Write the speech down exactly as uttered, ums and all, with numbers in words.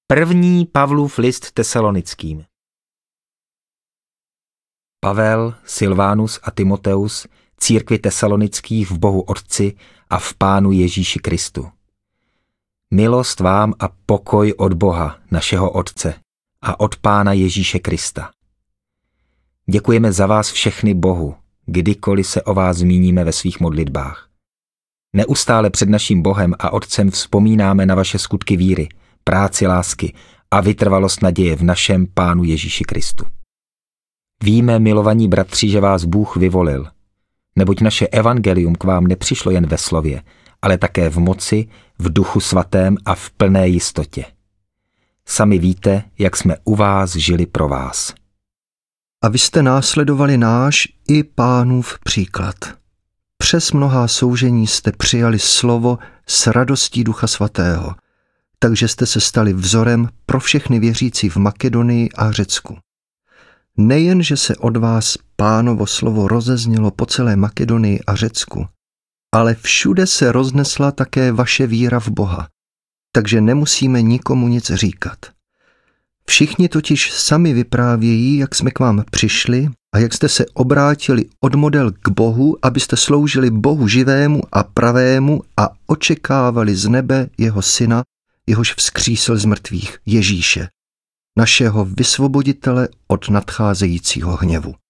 První Pavlův list Tesalonickým. Pavel, Silvánus a Timoteus, církvi tesalonických v Bohu Otci a v Pánu Ježíši Kristu. Milost vám a pokoj od Boha, našeho Otce, a od Pána Ježíše Krista. Děkujeme za vás všechny Bohu, kdykoliv se o vás zmíníme ve svých modlitbách. Neustále před naším Bohem a Otcem vzpomínáme na vaše skutky víry, práci lásky a vytrvalost naděje v našem Pánu Ježíši Kristu. Víme, milovaní bratři, že vás Bůh vyvolil, neboť naše evangelium k vám nepřišlo jen ve slově, ale také v moci, v duchu svatém a v plné jistotě. Sami víte, jak jsme u vás žili pro vás. A vy jste následovali náš i Pánův příklad. Přes mnohá soužení jste přijali slovo s radostí Ducha Svatého, takže jste se stali vzorem pro všechny věřící v Makedonii a Řecku. Nejen, že se od vás Pánovo slovo rozeznělo po celé Makedonii a Řecku, ale všude se roznesla také vaše víra v Boha, takže nemusíme nikomu nic říkat. Všichni totiž sami vyprávějí, jak jsme k vám přišli a jak jste se obrátili od model k Bohu, abyste sloužili Bohu živému a pravému a očekávali z nebe jeho syna, jehož vzkřísil z mrtvých, Ježíše, našeho vysvoboditele od nadcházejícího hněvu.